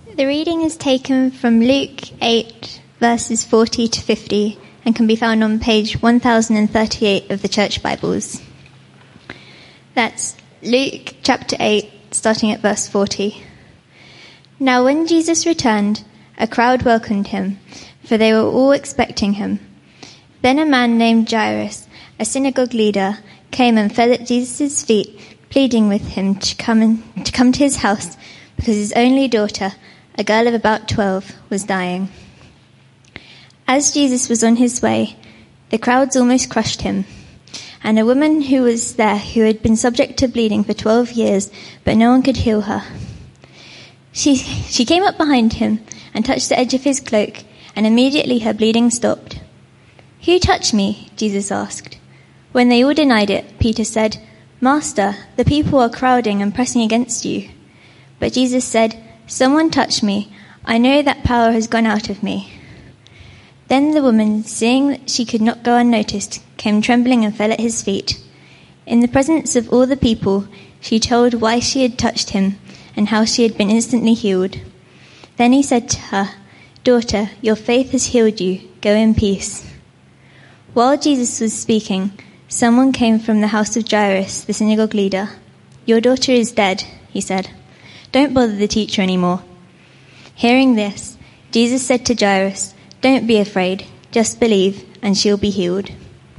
The reading is taken from Luke 8, verses 40 to 50, and can be found on page 1038 of the Church Bibles. That's Luke chapter 8, starting at verse 40. Now when Jesus returned, a crowd welcomed him, for they were all expecting him. Then a man named Jairus, a synagogue leader, came and fell at Jesus' feet, pleading with him to come to his house, because his only daughter, a girl of about 12, was dying. As Jesus was on his way, the crowds almost crushed him, and a woman who was there who had been subject to bleeding for 12 years, but no one could heal her. She came up behind him and touched the edge of his cloak, and immediately her bleeding stopped. "Who touched me?" Jesus asked. When they all denied it, Peter said, "Master, the people are crowding and pressing against you." But Jesus said, "Someone touched me. I know that power has gone out of me." Then the woman, seeing that she could not go unnoticed, came trembling and fell at his feet. In the presence of all the people, she told why she had touched him and how she had been instantly healed. Then he said to her, "Daughter, your faith has healed you. Go in peace." While Jesus was speaking, someone came from the house of Jairus, the synagogue leader. "Your daughter is dead," he said. "Don't bother the teacher anymore." Hearing this, Jesus said to Jairus, "Don't be afraid, just believe, and she'll be healed."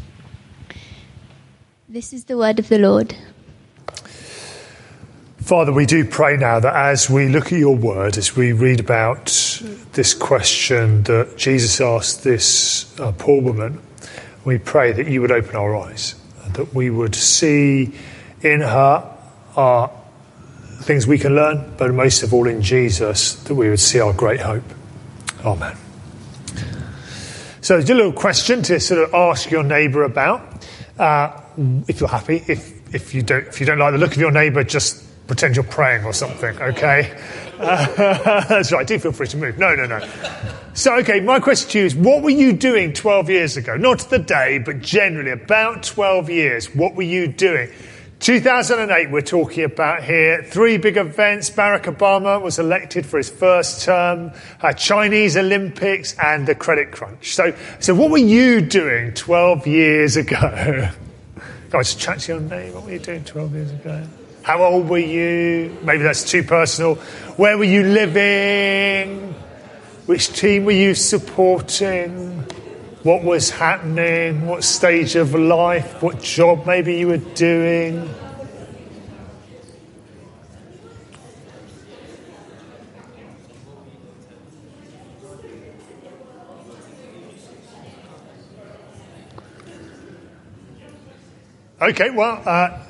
This is the word of the Lord. Father, we do pray now that as we look at your word, as we read about this question that Jesus asked this poor woman, we pray that you would open our eyes, that we would see in her things we can learn, but most of all in Jesus, that we would see our great hope. Amen. So just a little question to sort of ask your neighbour about, if you're happy. If you don't like the look of your neighbour, just pretend you're praying or something, okay? That's right, do feel free to move. No. So, okay, my question to you is, what were you doing 12 years ago? Not the day, but generally, about 12 years, what were you doing? 2008 we're talking about here. 3 big events. Barack Obama was elected for his first term, Chinese Olympics, and the credit crunch. So what were you doing 12 years ago? Guys, chat to your name. What were you doing 12 years ago? How old were you? Maybe that's too personal. Where were you living? Which team were you supporting? What was happening? What stage of life? What job maybe you were doing? Okay, well,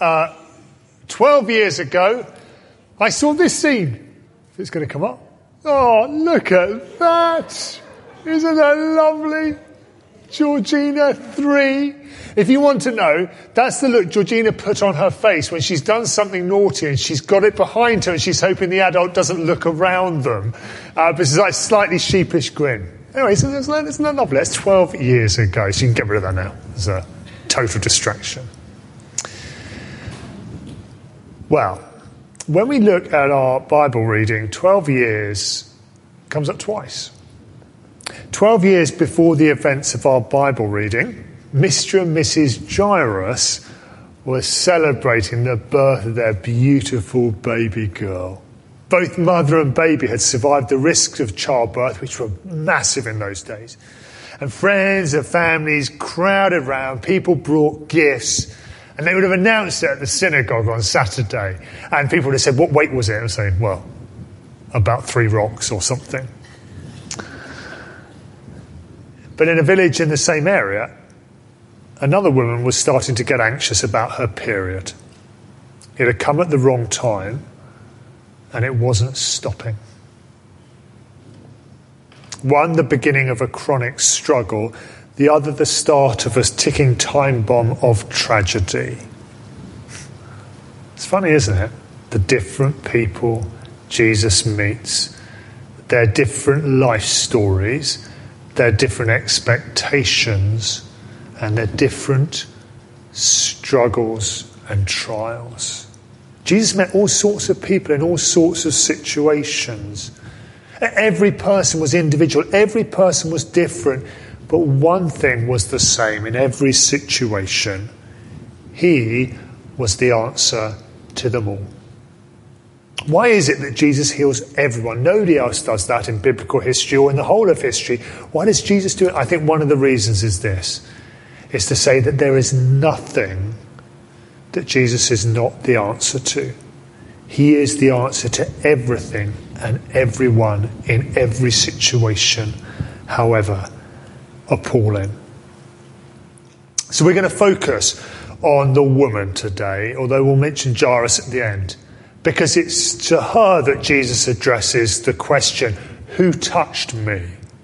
12 years ago, I saw this scene. If it's going to come up. Oh, look at that. Isn't that lovely? Georgina 3. If you want to know, that's the look Georgina put on her face when she's done something naughty and she's got it behind her and she's hoping the adult doesn't look around them. But it's like a slightly sheepish grin. Anyway, isn't that lovely? That's 12 years ago, so you can get rid of that now. It's a total distraction. Well, when we look at our Bible reading, 12 years comes up twice. 12 years before the events of our Bible reading, Mr. and Mrs. Jairus were celebrating the birth of their beautiful baby girl. Both mother and baby had survived the risks of childbirth, which were massive in those days. And friends and families crowded round, people brought gifts, and they would have announced it at the synagogue on Saturday. And people would have said, what weight was it? And saying, well, about 3 rocks or something. But in a village in the same area, another woman was starting to get anxious about her period. It had come at the wrong time, and it wasn't stopping. One, the beginning of a chronic struggle. The other, the start of a ticking time bomb of tragedy. It's funny, isn't it? The different people Jesus meets, their different life stories, their different expectations, and their different struggles and trials. Jesus met all sorts of people in all sorts of situations. Every person was individual. Every person was different. But one thing was the same in every situation. He was the answer to them all. Why is it that Jesus heals everyone? Nobody else does that in biblical history or in the whole of history. Why does Jesus do it? I think one of the reasons is this. It's to say that there is nothing that Jesus is not the answer to. He is the answer to everything and everyone in every situation, however appalling. So we're going to focus on the woman today, although we'll mention Jairus at the end, because it's to her that Jesus addresses the question, who touched me?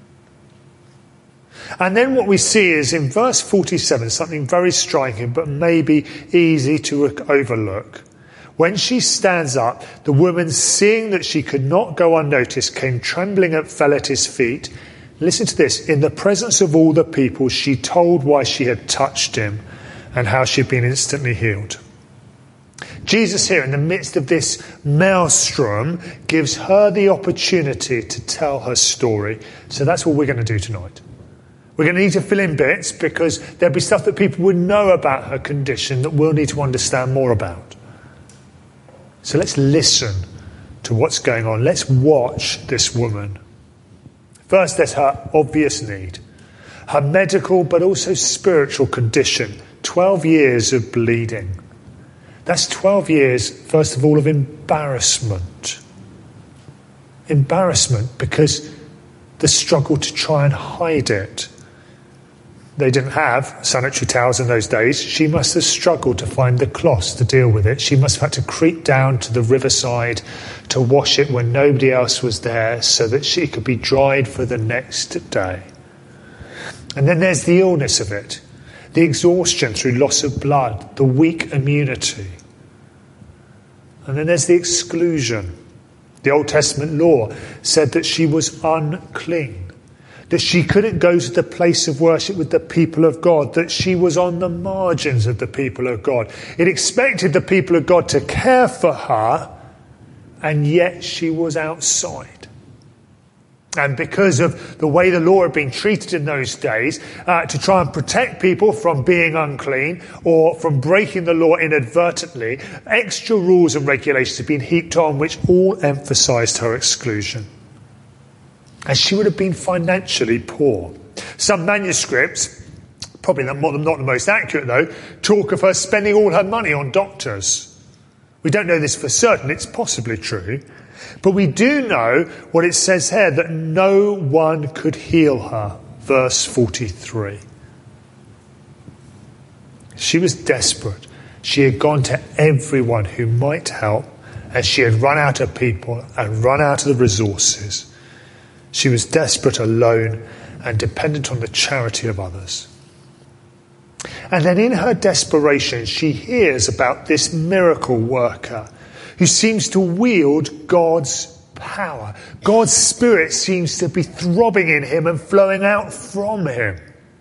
And then what we see is in verse 47, something very striking, but maybe easy to overlook. When she stands up, the woman, seeing that she could not go unnoticed, came trembling and fell at his feet. Listen to this. In the presence of all the people, she told why she had touched him and how she had been instantly healed. Jesus here, in the midst of this maelstrom, gives her the opportunity to tell her story. So that's what we're going to do tonight. We're going to need to fill in bits because there'll be stuff that people would know about her condition that we'll need to understand more about. So let's listen to what's going on. Let's watch this woman. First, there's her obvious need. Her medical but also spiritual condition. 12 years of bleeding. That's 12 years, first of all, of embarrassment. Embarrassment because the struggle to try and hide it. They didn't have sanitary towels in those days. She must have struggled to find the cloths to deal with it. She must have had to creep down to the riverside to wash it when nobody else was there so that she could be dried for the next day. And then there's the illness of it. The exhaustion through loss of blood, the weak immunity. And then there's the exclusion. The Old Testament law said that she was unclean, that she couldn't go to the place of worship with the people of God, that she was on the margins of the people of God. It expected the people of God to care for her, and yet she was outside. And because of the way the law had been treated in those days, to try and protect people from being unclean or from breaking the law inadvertently, extra rules and regulations had been heaped on which all emphasised her exclusion. And she would have been financially poor. Some manuscripts, probably not the most accurate though, talk of her spending all her money on doctors. We don't know this for certain, it's possibly true. But we do know what it says here, that no one could heal her. Verse 43. She was desperate. She had gone to everyone who might help, and she had run out of people and run out of the resources. She was desperate, alone, and dependent on the charity of others. And then in her desperation, she hears about this miracle worker who seems to wield God's power. God's Spirit seems to be throbbing in him and flowing out from him.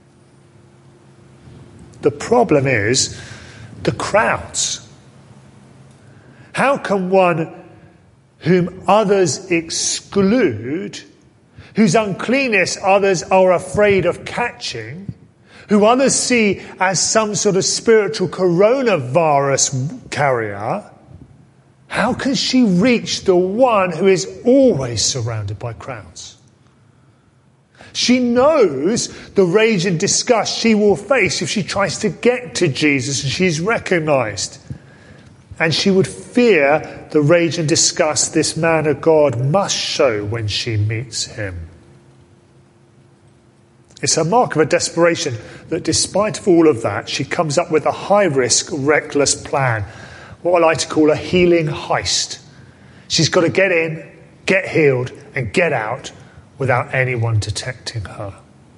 The problem is the crowds. How can one whom others exclude, whose uncleanness others are afraid of catching, who others see as some sort of spiritual coronavirus carrier, how can she reach the one who is always surrounded by crowds? She knows the rage and disgust she will face if she tries to get to Jesus and she's recognised. And she would fear the rage and disgust this man of God must show when she meets him. It's a mark of a desperation that despite all of that, she comes up with a high-risk, reckless plan. What I like to call a healing heist. She's got to get in, get healed, and get out without anyone detecting her.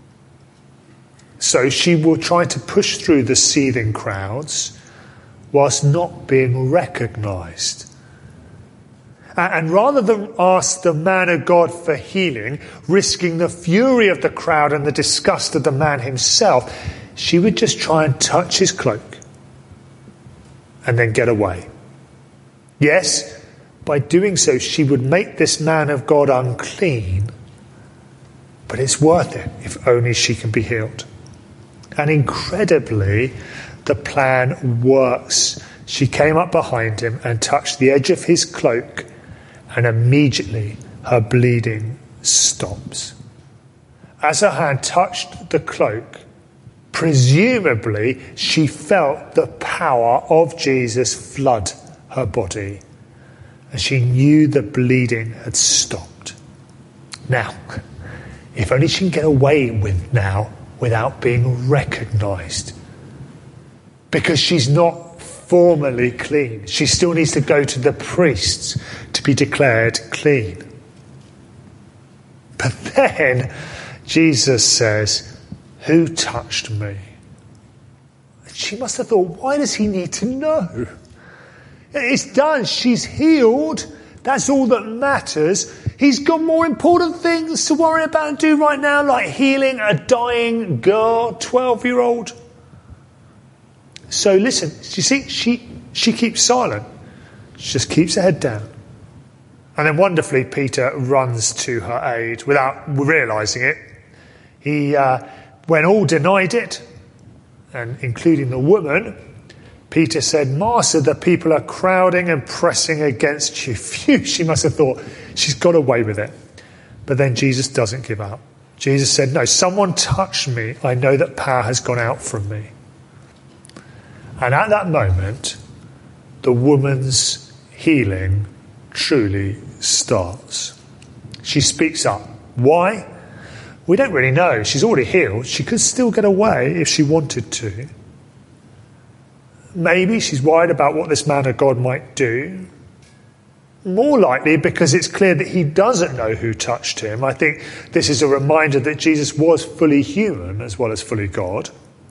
So she will try to push through the seething crowds whilst not being recognised. And rather than ask the man of God for healing, risking the fury of the crowd and the disgust of the man himself, she would just try and touch his cloak and then get away. Yes, by doing so, she would make this man of God unclean. But it's worth it if only she can be healed. And incredibly, the plan works. She came up behind him and touched the edge of his cloak, and immediately her bleeding stops. As her hand touched the cloak, presumably she felt the power of Jesus flood her body, and she knew the bleeding had stopped. Now, if only she can get away with now without being recognised. Because she's not formally clean. She still needs to go to the priests to be declared clean. But then Jesus says, "Who touched me?" She must have thought, why does he need to know? It's done. She's healed. That's all that matters. He's got more important things to worry about and do right now, like healing a dying girl, 12-year-old. So listen, you see, she keeps silent. She just keeps her head down. And then wonderfully, Peter runs to her aid without realising it. He, when all denied it, and including the woman, Peter said, "Master, the people are crowding and pressing against you." Phew, she must have thought, she's got away with it. But then Jesus doesn't give up. Jesus said, "No, someone touched me. I know that power has gone out from me." And at that moment, the woman's healing truly starts. She speaks up. Why? We don't really know. She's already healed. She could still get away if she wanted to. Maybe she's worried about what this man of God might do. More likely because it's clear that he doesn't know who touched him. I think this is a reminder that Jesus was fully human as well as fully God.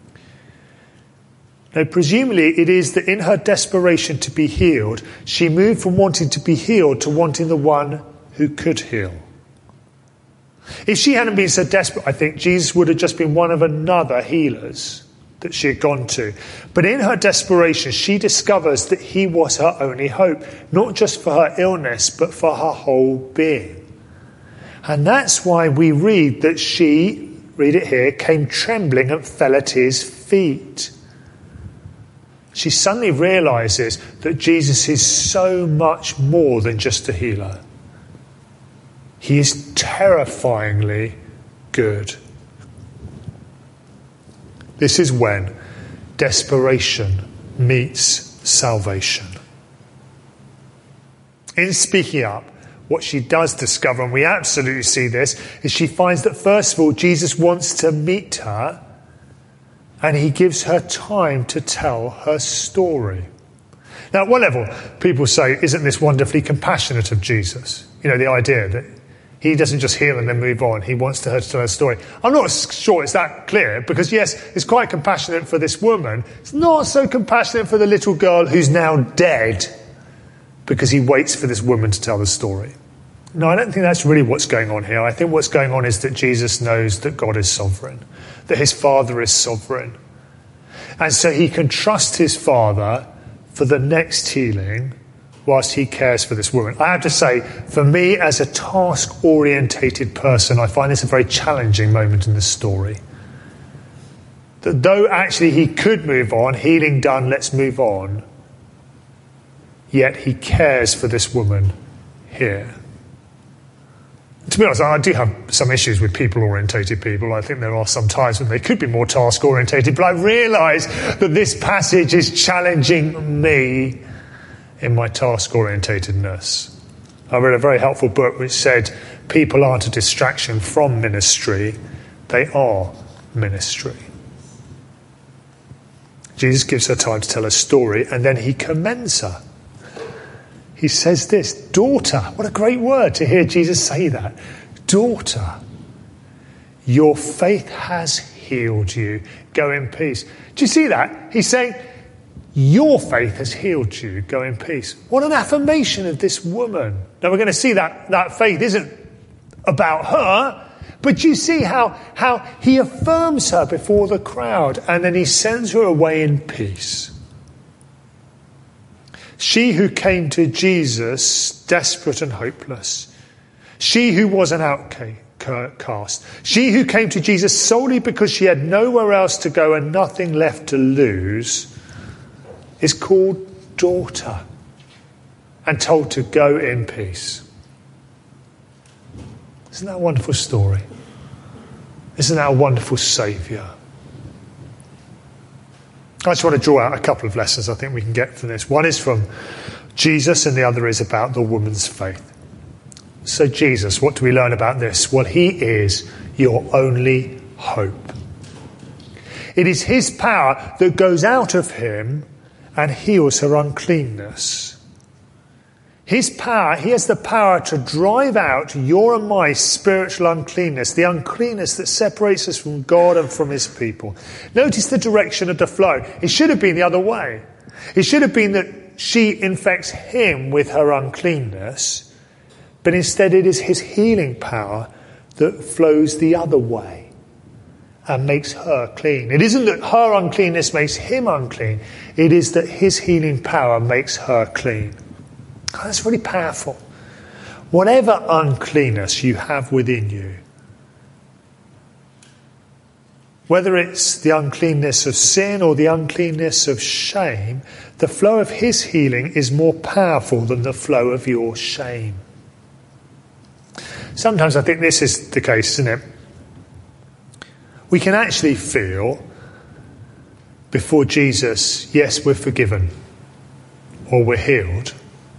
Now, presumably it is that in her desperation to be healed, she moved from wanting to be healed to wanting the one who could heal. If she hadn't been so desperate, I think Jesus would have just been one of another healers that she had gone to. But in her desperation, she discovers that he was her only hope, not just for her illness, but for her whole being. And that's why we read that she, read it here, came trembling and fell at his feet. She suddenly realises that Jesus is so much more than just a healer. He is terrifyingly good. This is when desperation meets salvation. In speaking up, what she does discover, and we absolutely see this, is she finds that first of all, Jesus wants to meet her, and he gives her time to tell her story. Now, at one level, people say, isn't this wonderfully compassionate of Jesus? You know, the idea that he doesn't just heal and then move on. He wants her to tell her story. I'm not sure it's that clear, because yes, it's quite compassionate for this woman. It's not so compassionate for the little girl who's now dead, because he waits for this woman to tell the story. No, I don't think that's really what's going on here. I think what's going on is that Jesus knows that God is sovereign, that his Father is sovereign. And so he can trust his Father for the next healing whilst he cares for this woman. I have to say, for me as a task-orientated person, I find this a very challenging moment in the story. That though actually he could move on, healing done, let's move on, yet he cares for this woman here. To be honest, I do have some issues with people-orientated people. I think there are some times when they could be more task-orientated, but I realise that this passage is challenging me in my task-orientatedness. I read a very helpful book which said, people aren't a distraction from ministry, they are ministry. Jesus gives her time to tell her story, and then he commends her. He says this, daughter, what a great word to hear Jesus say that. Daughter, your faith has healed you. Go in peace. Do you see that? He's saying, your faith has healed you. Go in peace. What an affirmation of this woman. Now we're going to see that faith isn't about her, but you see how he affirms her before the crowd, and then he sends her away in peace. She who came to Jesus desperate and hopeless. She who was an outcast. She who came to Jesus solely because she had nowhere else to go and nothing left to lose is called daughter and told to go in peace. Isn't that a wonderful story? Isn't that a wonderful Saviour? I just want to draw out a couple of lessons I think we can get from this. One is from Jesus and the other is about the woman's faith. So Jesus, what do we learn about this? Well, he is your only hope. It is his power that goes out of him and heals her uncleanness. His power, he has the power to drive out your and my spiritual uncleanness, the uncleanness that separates us from God and from his people. Notice the direction of the flow. It should have been the other way. It should have been that she infects him with her uncleanness, but instead it is his healing power that flows the other way and makes her clean. It isn't that her uncleanness makes him unclean. It is that his healing power makes her clean. That's really powerful. Whatever uncleanness you have within you, whether it's the uncleanness of sin or the uncleanness of shame, the flow of his healing is more powerful than the flow of your shame. Sometimes I think this is the case, isn't it? We can actually feel before Jesus, yes, we're forgiven or we're healed.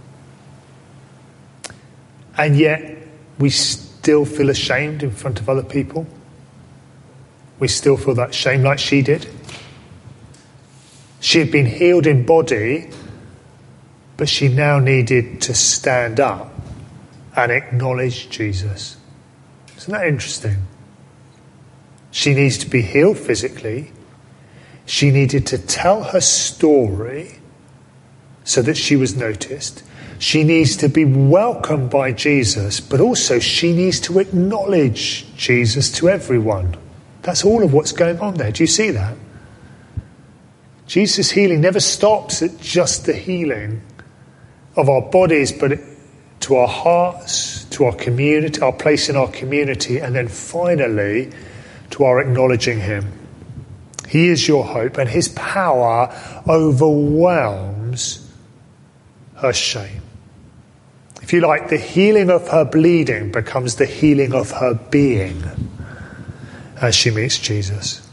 And yet, we still feel ashamed in front of other people. We still feel that shame like she did. She had been healed in body, but she now needed to stand up and acknowledge Jesus. Isn't that interesting? She needs to be healed physically. She needed to tell her story so that she was noticed. She needs to be welcomed by Jesus, but also she needs to acknowledge Jesus to everyone. That's all of what's going on there. Do you see that? Jesus' healing never stops at just the healing of our bodies, but to our hearts, to our community, our place in our community, and then finally to our acknowledging him. He is your hope, and his power overwhelms her shame. If you like, the healing of her bleeding becomes the healing of her being as she meets Jesus.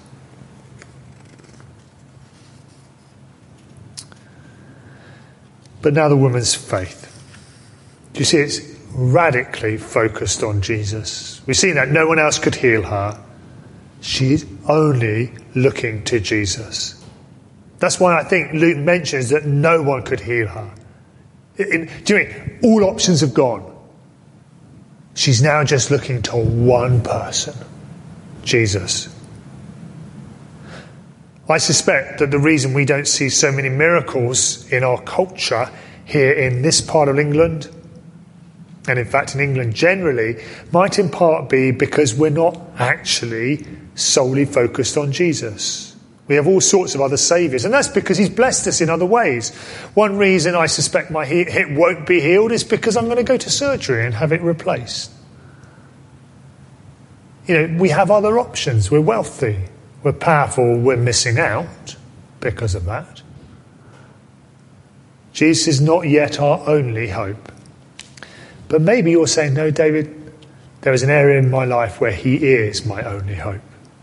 But now the woman's faith. Do you see it's radically focused on Jesus? We've seen that no one else could heal her. She's only looking to Jesus. That's why I think Luke mentions that no one could heal her. Do you mean all options have gone? She's now just looking to one person, Jesus. I suspect that the reason we don't see so many miracles in our culture here in this part of England, and in fact in England generally, might in part be because we're not actually solely focused on Jesus. We have all sorts of other saviours, and that's because he's blessed us in other ways. One reason I suspect my hip won't be healed is because I'm going to go to surgery and have it replaced. You know, we have other options. We're wealthy, we're powerful, we're missing out because of that. Jesus is not yet our only hope. But maybe you're saying, no, David, there is an area in my life where he is my only hope.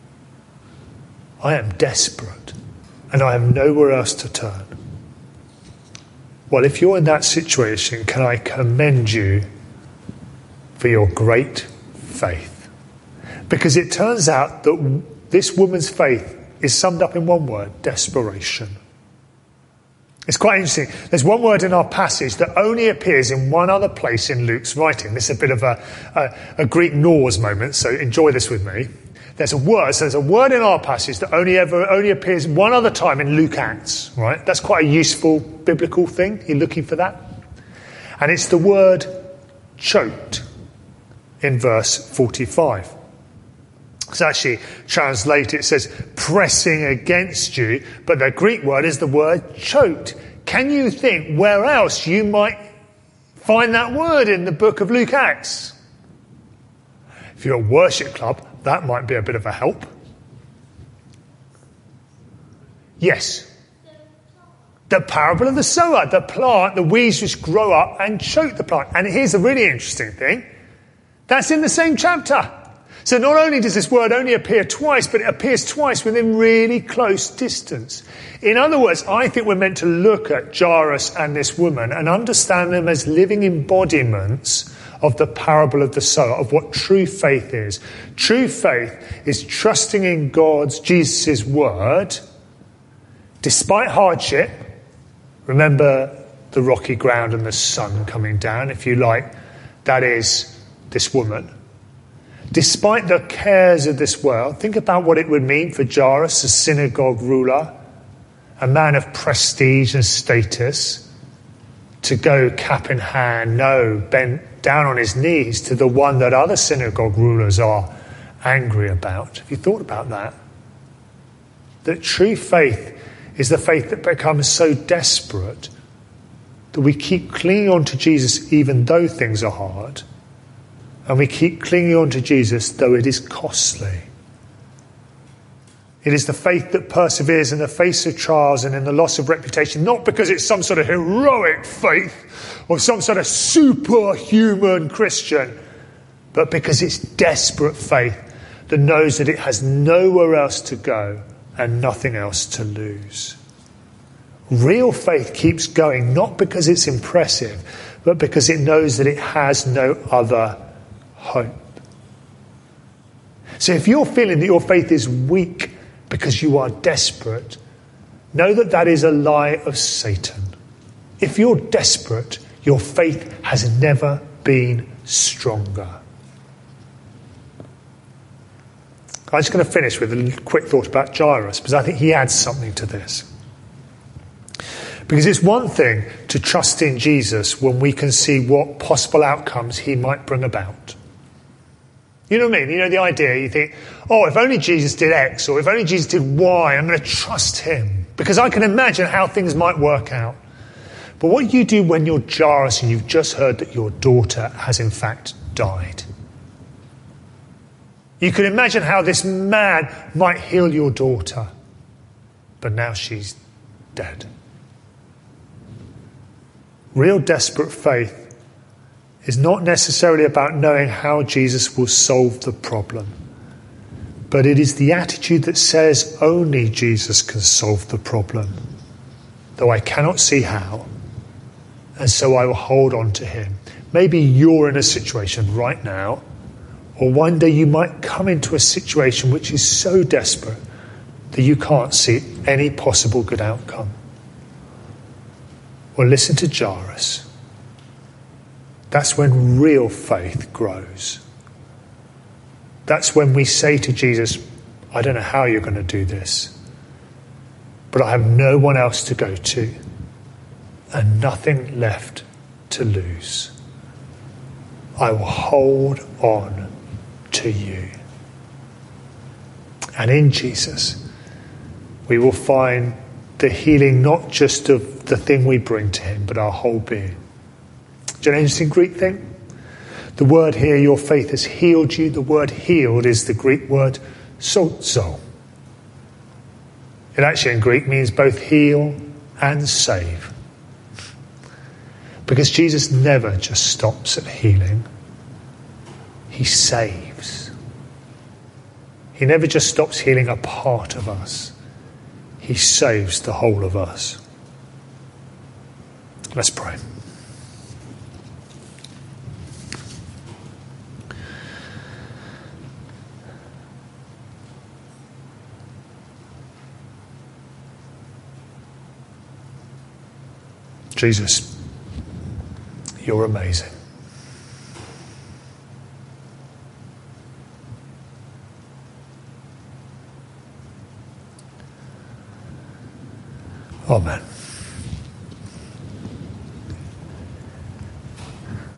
I am desperate and I have nowhere else to turn. Well, if you're in that situation, can I commend you for your great faith? Because it turns out that this woman's faith is summed up in one word: desperation. It's quite interesting. There's one word in our passage that only appears in one other place in Luke's writing. This is a bit of a Greek Nors moment, so enjoy this with me. There's a word in our passage that only appears one other time in Luke Acts, right? That's quite a useful biblical thing. You're looking for that? And it's the word choked in verse 45. It's actually translated, it says pressing against you, but the Greek word is the word choked. Can you think where else you might find that word in the book of Luke Acts? If you're a worship club, that might be a bit of a help. Yes. The parable of the sower, the plant, the weeds which grow up and choke the plant. And here's the really interesting thing. That's in the same chapter. So not only does this word only appear twice, but it appears twice within really close distance. In other words, I think we're meant to look at Jairus and this woman and understand them as living embodiments of the parable of the sower, of what true faith is. True faith is trusting in Jesus' word, despite hardship. Remember the rocky ground and the sun coming down, if you like. That is this woman. Despite the cares of this world, think about what it would mean for Jairus, a synagogue ruler, a man of prestige and status, to go cap in hand, bent down on his knees to the one that other synagogue rulers are angry about. Have you thought about that? That true faith is the faith that becomes so desperate that we keep clinging on to Jesus even though things are hard. And we keep clinging on to Jesus though it is costly. It is the faith that perseveres in the face of trials and in the loss of reputation, not because it's some sort of heroic faith or some sort of superhuman Christian, but because it's desperate faith that knows that it has nowhere else to go and nothing else to lose. Real faith keeps going, not because it's impressive, but because it knows that it has no other hope. So if you're feeling that your faith is weak because you are desperate, know that that is a lie of Satan. If you're desperate, your faith has never been stronger. I'm just going to finish with a quick thought about Jairus, because I think he adds something to this. Because it's one thing to trust in Jesus when we can see what possible outcomes he might bring about. You know what I mean? You know the idea, you think, oh, if only Jesus did X, or if only Jesus did Y, I'm going to trust him, because I can imagine how things might work out. But what you do when you're Jairus and you've just heard that your daughter has in fact died? You can imagine how this man might heal your daughter, but now she's dead. Real desperate faith is not necessarily about knowing how Jesus will solve the problem, but it is the attitude that says only Jesus can solve the problem, though I cannot see how, and so I will hold on to him. Maybe you're in a situation right now, or one day you might come into a situation which is so desperate that you can't see any possible good outcome. Well, listen to Jairus. That's when real faith grows. That's when we say to Jesus, I don't know how you're going to do this, but I have no one else to go to and nothing left to lose. I will hold on to you. And in Jesus, we will find the healing not just of the thing we bring to him, but our whole being. Do you know an interesting Greek thing? The word here, your faith has healed you. The word healed is the Greek word sozo. It actually in Greek means both heal and save. Because Jesus never just stops at healing. He saves. He never just stops healing a part of us. He saves the whole of us. Let's pray. Jesus, you're amazing. Amen.